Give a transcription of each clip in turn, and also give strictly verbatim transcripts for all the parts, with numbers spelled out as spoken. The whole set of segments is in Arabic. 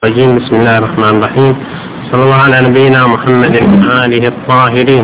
الرجيم. بسم الله الرحمن الرحيم. صلى الله على نبينا محمد وآله الطاهرين.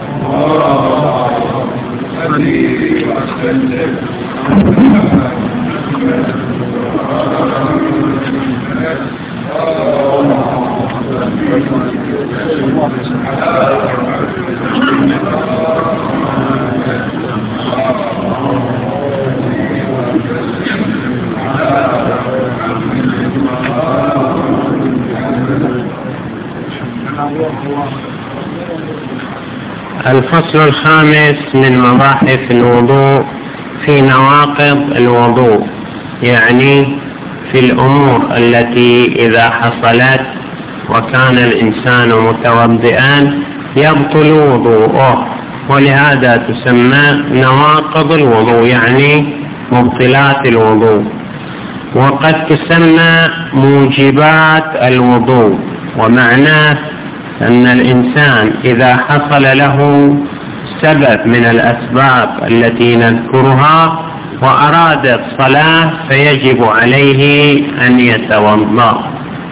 الفصل الخامس من مباحث الوضوء في نواقض الوضوء، يعني في الأمور التي إذا حصلت وكان الإنسان متوضئا يبطل وضوءه، ولهذا تسمى نواقض الوضوء، يعني مبطلات الوضوء. وقد تسمى موجبات الوضوء، ومعناه أن الإنسان إذا حصل له سبب من الأسباب التي نذكرها وأراد الصلاة فيجب عليه أن يتوضأ،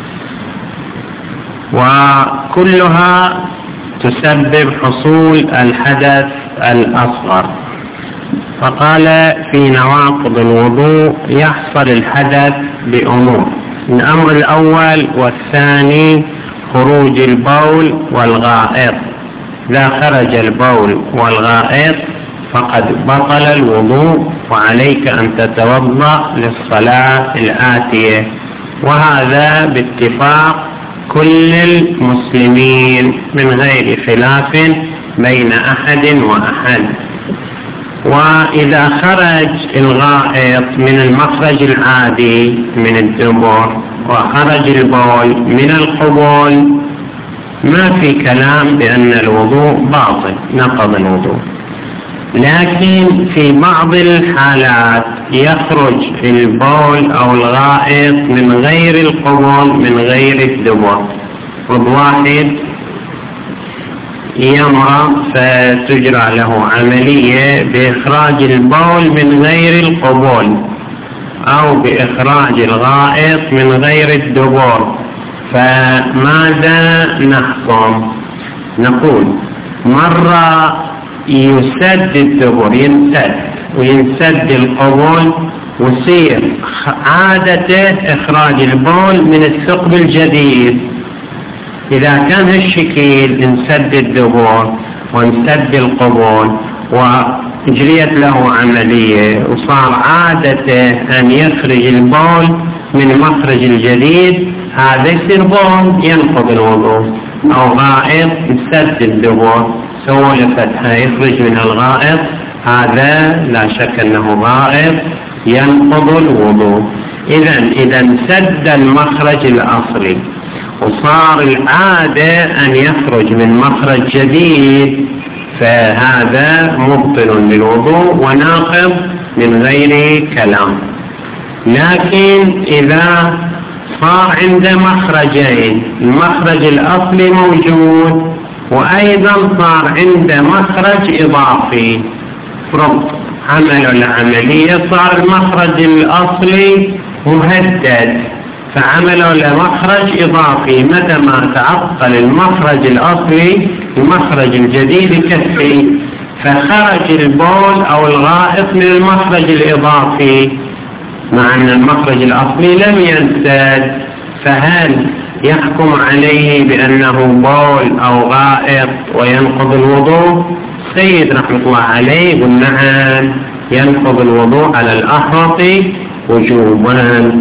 وكلها تسبب حصول الحدث الأصغر. فقال في نواقض الوضوء يحصل الحدث بأمور: الأمر الأول والثاني خروج البول والغائط. إذا خرج البول والغائط فقد بطل الوضوء، وعليك أن تتوضأ للصلاة الآتية، وهذا باتفاق كل المسلمين من غير خلاف بين أحد وأحد. وإذا خرج الغائط من المخرج العادي من الدبر وخرج البول من القبول ما في كلام بأن الوضوء باطل، نقض الوضوء. لكن في بعض الحالات يخرج البول أو الغائط من غير القبول من غير الدبر. واحد يمرض فتجرى له عملية بإخراج البول من غير القبول أو بإخراج الغائط من غير الدبر، فماذا نحكم؟ نقول مرة يسد الدبر، ينسد وينسد القبول، ويصير عادته إخراج البول من الثقب الجديد. إذا كان هالشكل انسد الدبر وانسد القبول وجريت له عملية وصار عادته أن يخرج البول من مخرج الجديد، هذا يصير بول ينقض الوضوء. أو غائط انسد الدبر سوى له فتحة يخرج من الغائط، هذا لا شك أنه غائط ينقض الوضوء. إذا إذا انسد المخرج الأصلي وصار العادة أن يخرج من مخرج جديد، فهذا مبطل للوضوء وناقض من غير كلام. لكن إذا صار عند مخرجين، المخرج الأصلي موجود وأيضا صار عند مخرج إضافي، فرض عملوا العملية صار المخرج الأصلي مهدد فعملوا لمخرج إضافي، متى ما تعطل المخرج الأصلي المخرج الجديد يكفي، فخرج البول أو الغائط من المخرج الإضافي مع أن المخرج الأصلي لم ينسد، فهل يحكم عليه بأنه بول أو غائط وينقض الوضوء؟ سيد رحمة الله عليه قل نعم ينقض الوضوء على الأحوط وجوبا.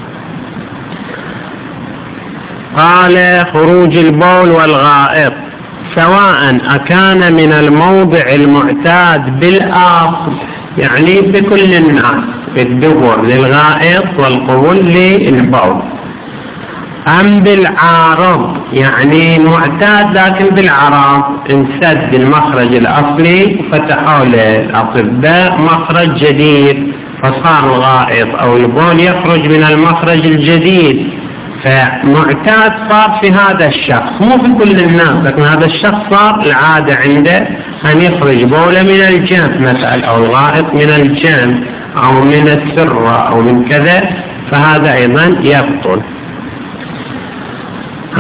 قال خروج البول والغائط سواء أكان من الموضع المعتاد بالأصل، يعني بكل الناس، الدبر للغائط والقبول للبول، أم بالعارض، يعني معتاد لكن بالعرض، انسد المخرج الأصلي وفتحوا للأطباء مخرج جديد فصار الغائط أو البول يخرج من المخرج الجديد، فمعتاد صار في هذا الشخص، مو في كل الناس، لكن هذا الشخص صار العادة عنده أن يخرج بوله من الجنب مثلا أو الغائط من الجنب أو من السرة أو من كذا، فهذا أيضا يبطل.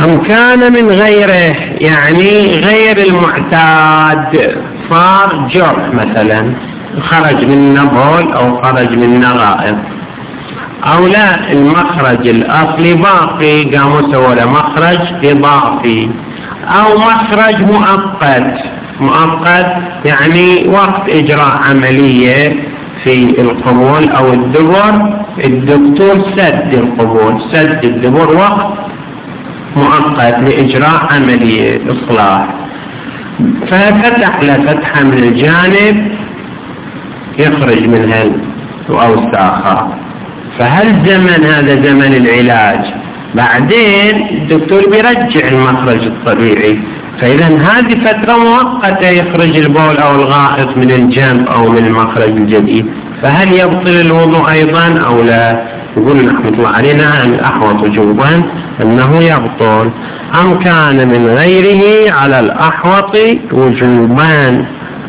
أم كان من غيره يعني غير المعتاد، صار جرح مثلا خرج منه بول أو خرج منه غائط، أو لا المخرج الأصلي باقي قاموا سووا له مخرج إضافي، أو مخرج مؤقت. مؤقت يعني وقت إجراء عملية في القبول أو الدبر الدكتور سد القبول سد الدبر وقت مؤقت لإجراء عملية إصلاح، ففتح له فتحة من الجانب يخرج منها الأوساخ، فهل زمن هذا زمن العلاج؟ بعدين الدكتور بيرجع المخرج الطبيعي، فإذا هذه فترة مؤقتة يخرج البول أو الغائط من الجنب أو من المخرج الجديد، فهل يبطل الوضوء أيضا أو لا؟ يقول رحمة الله علينا أن الأحوط وجوبا أنه يبطل. أم كان من غيره على الأحوط وجوبان.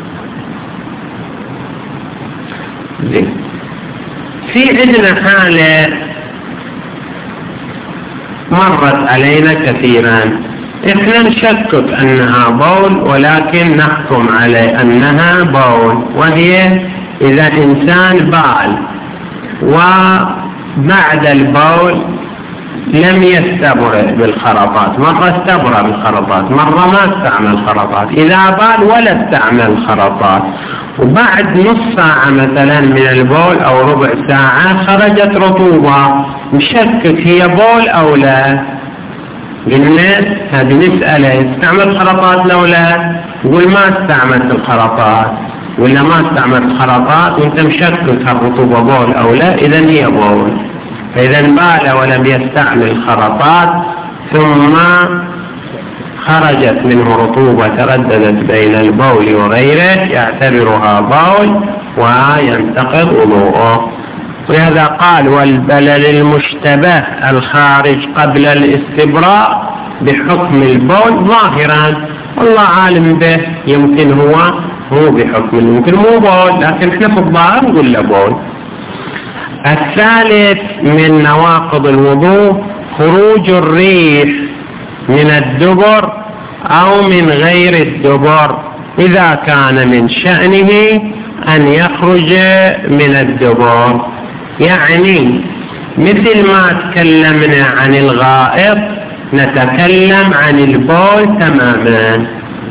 في عندنا حالة مرت علينا كثيرا، احنا نشكك انها بول ولكن نحكم عليه انها بول، وهي اذا انسان بال وبعد البول لم يستبرئ بالخرطات، مرة استبرأ بالخرطات مرة ما استعمل خرطات، اذا بال ولا استعمل خرطات وبعد نص ساعة مثلا من البول او ربع ساعة خرجت رطوبة، نشكك هي بول او لا. قلنا هذه مسألة استعمل خرطات لو لا؟ يقول ما استعملت الخرطات، ولا ما استعملت خرطات وانت مشكك الرطوبة بول او لا، اذا هي بول. فاذا بال ولم يستعمل خرطات ثم خرجت منه رطوبة ترددت بين البول وغيره يعتبرها بول وينتقض وضوءه. ولهذا قال والبلل المشتبه الخارج قبل الاستبراء بحكم البول ظاهرا، والله عالم به، يمكن هو هو بحكم يمكن مو بول، لكن احنا في الظاهر نقول له بول. الثالث من نواقض الوضوء خروج الريح من الدبر أو من غير الدبر، إذا كان من شأنه أن يخرج من الدبر. يعني مثل ما تكلمنا عن الغائط نتكلم عن البول تماما،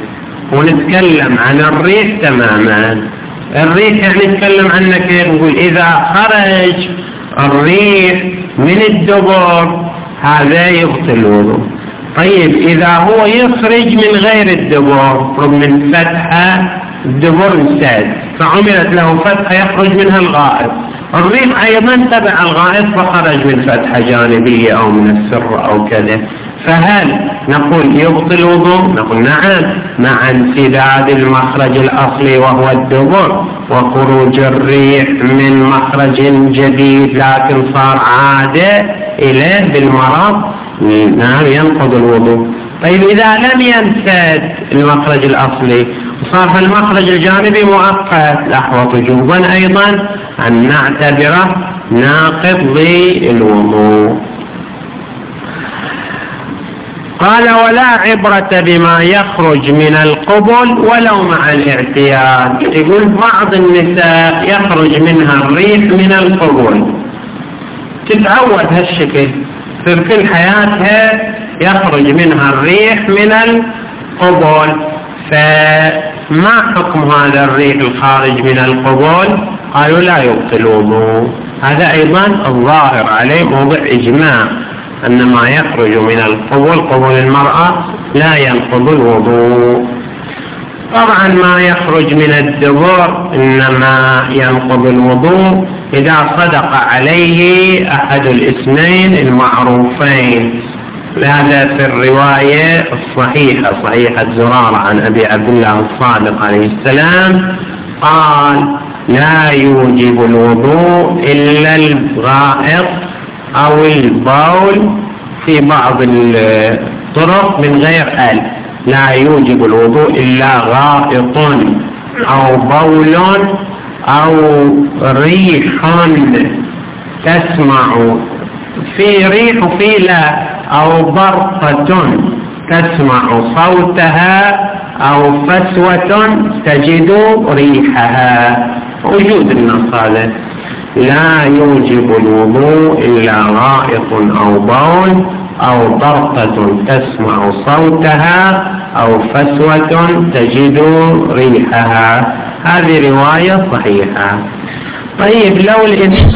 ونتكلم عن الريح تماما. الريح يعني نتكلم عنه كيف؟ نقول إذا خرج الريح من الدبر هذا يبطل الوضوء. طيب إذا هو يخرج من غير الدبر من فتحة الدبر انسد فعملت له فتحة يخرج منها الغائط، الريح أيضا تبع الغائط فخرج من فتحة جانبية أو من السر أو كذا، فهل نقول يبطل الوضوء؟ نقول نعم، مع انسداد المخرج الأصلي وهو الدبر وخروج الريح من مخرج جديد لكن صار عادة إليه بالمرض، نعم ينقض الوضوء. طيب إذا لم ينسد المخرج الأصلي وصار المخرج الجانبي مؤقت، الأحوط وجوبا أيضا أن نعتبره ناقض للوضوء. قال ولا عبرة بما يخرج من القبل ولو مع الاعتياد. يقول بعض النساء يخرج منها الريح من القبل، تتعود هالشكل في كل حياتها يخرج منها الريح من القبل، فما حكم هذا الريح الخارج من القبل؟ قالوا لا يبطل الوضوء. هذا أيضا الظاهر عليه موضع إجماع أن ما يخرج من القبل قبل المرأة لا ينقض الوضوء. طبعا ما يخرج من الدبر إنما ينقض الوضوء إذا صدق عليه أحد الاسمين المعروفين. هذا في الرواية الصحيحة صحيحة زرارة عن أبي عبد الله الصادق عليه السلام قال لا يوجب الوضوء إلا الغائط أو البول، في بعض الطرق من غير ال، لا يوجب الوضوء إلا غائط أو بول أو ريح تسمع، في ريح وفي لا، أو برقة تسمع صوتها أو فسوة تجد ريحها. وجود النص هذا لا يوجب الوضوء إلا غائط أو بول أو برقة تسمع صوتها أو فسوة تجد ريحها. هذه رواية صحيحة. طيب لو الإنسان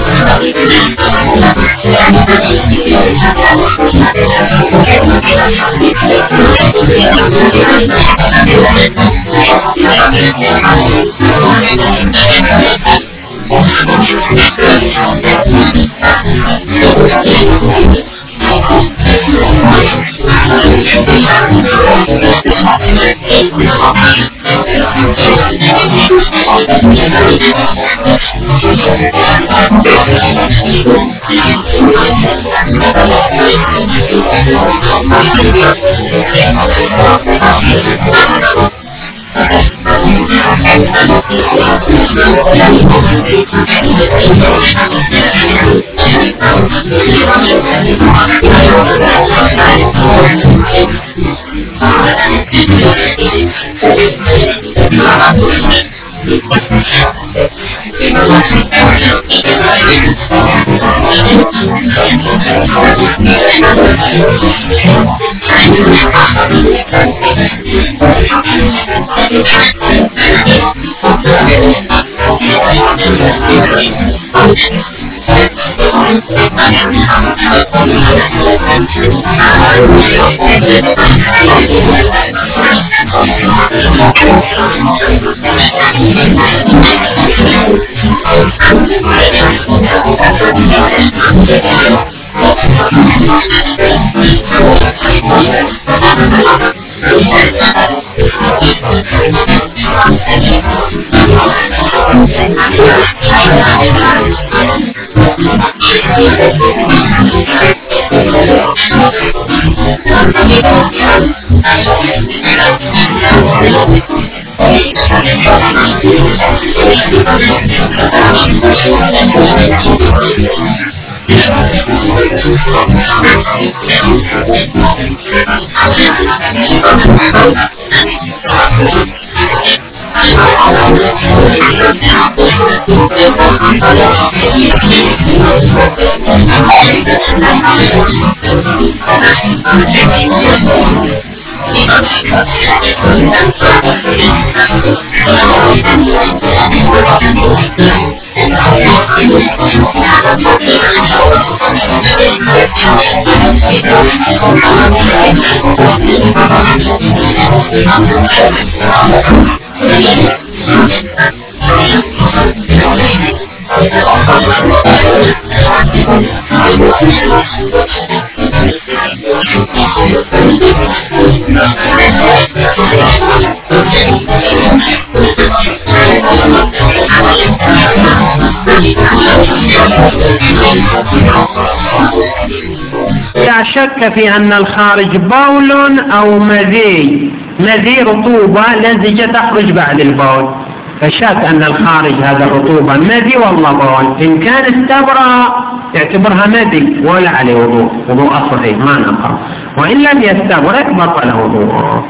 لا شك في أن الخارج بول أو مذي. مذي رطوبة لزجة تخرج بعد البول، فشك أن الخارج هذا الرطوبة مذي والله بول. إن كان استبرأ يعتبرها مذي ولا عليه وضوء، وضوء صحيح ما نقع. وإن لم يستبرأ بطل وضوءه،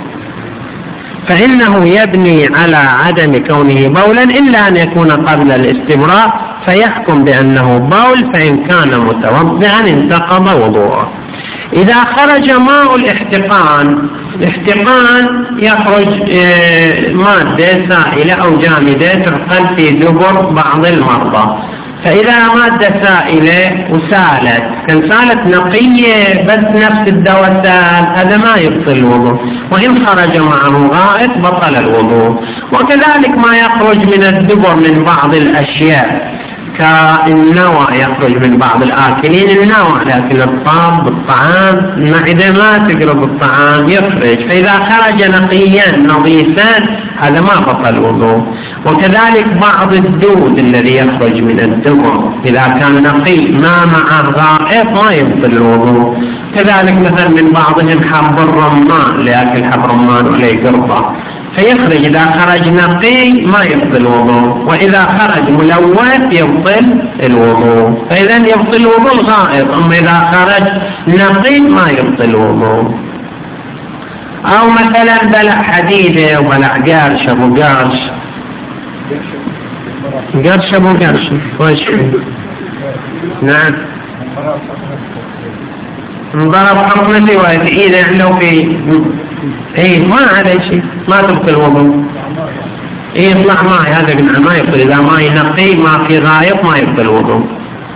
فإنه يبني على عدم كونه بولا إلا أن يكون قبل الاستبراء فيحكم بأنه بول، فإن كان متوضعا انتقض وضوءه. إذا خرج ماء الاحتقان، الاحتقان يخرج مادة سائلة أو جامدة ترقل في دبر بعض المرضى، فإذا مادة سائلة وسالت كان سالت نقية بس نفس الدواء سال، هذا ما يبطل الوضوء، وإن خرج معه غائط بطل الوضوء. وكذلك ما يخرج من الدبر من بعض الأشياء كالنوى يخرج من بعض الآكلين النوى، لكن الطعام بالطعام المعدة ما تقرب الطعام يخرج، فإذا خرج نقيا نظيفا هذا ما بطل الوضوء. وكذلك بعض الدود الذي يخرج من الدبر إذا كان نقي ما معه غائط ما يبطل الوضوء. كذلك مثلا من بعضهم حب الرمان، لأكل حب رمان عليه قربة، فيخرج، إذا خرج نقي ما يبطل الوضوء، وإذا خرج ملوث يبطل الوضوء. فإذا يبطل الوضوء الغائط، أما إذا خرج نقي ما يبطل الوضوء. أو مثلا بلع حديدة وبلع قرش أبو قرش، قرش أبو قرش وش نعم انضرب حرمتي وإذا عنده في إيه ما عليه شيء ما تبطل الوضوء. إيه يطلع ماء، هذا قلنا ما يبطل، إذا ما ينقي ما في غايط ما يبطل الوضوء،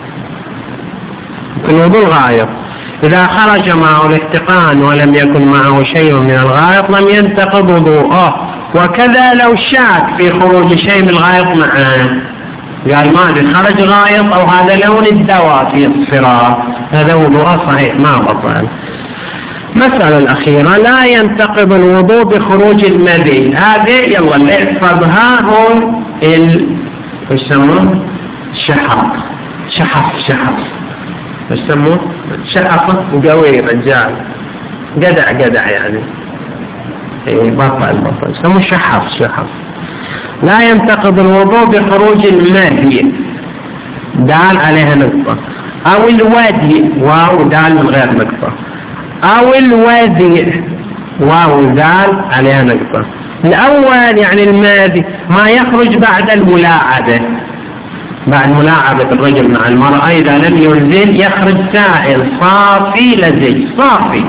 الوضوء الغايط. إذا خرج معه الاحتقان ولم يكن معه شيء من الغائط لم ينتقض وضوءه. وكذا لو شاك في خروج شيء من الغائط معه، قال ما أدري خرج غائط أو هذا لون الدواء في الصراط، هذا وضوءه صحيح ما بطل. مسألة الأخيرة، لا ينتقض الوضوء بخروج المذي. هذه يلا اللي يحفظها هو ال وش يسموه؟ شحط شحط شحط وش يسموه؟ شحط قوي رجال، قدع قدع يعني ايه بطل بطل يسموه شحط شحط. لا ينتقض الوضوء بخروج المذي، دال عليها نقطة، أو الوادي واو دال من غير نقطة، أو الوادي واو دال عليها نقطة. الأول يعني الماذي ما يخرج بعد الملاعبة، بعد ملاعبة الرجل مع المرأة إذا لم ينزل يخرج سائل صافي لزج، صافي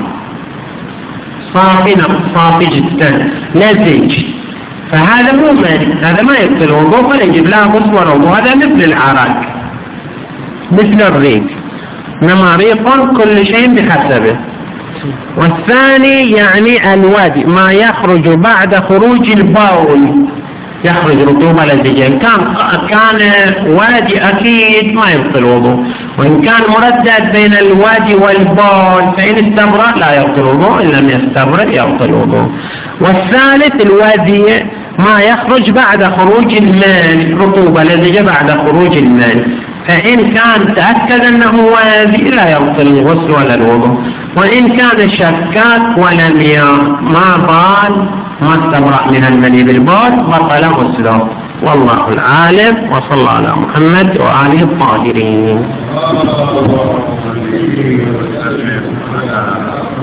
صافي صافي جدا لزج، فهذا مو ماذي، هذا ما يبطل الوضوء ولا يجب لا غسل ولا وضوء، هذا مثل العرق مثل الريق، إنما ريق كل شيء بحسبه. والثاني يعني الوادي ما يخرج بعد خروج البول، يخرج رطوبة لزجين، كان كان وادي أكيد ما يبطل الوضوء، وإن كان مردد بين الوادي والبول فإن استمر لا يبطل الوضوء، إن لم يستمر يبطل الوضوء. والثالث الوادي ما يخرج بعد خروج الماء، رطوبة لزجة بعد خروج الماء، فإن كان تأكد أنه وادي لا يبطل الغسل ولا الوضوء، وإن كان شكاك ولم ما بال ما استبرأ من المني بالبول بطل غسله. والله العالم، وصلى على محمد وآله الطاهرين.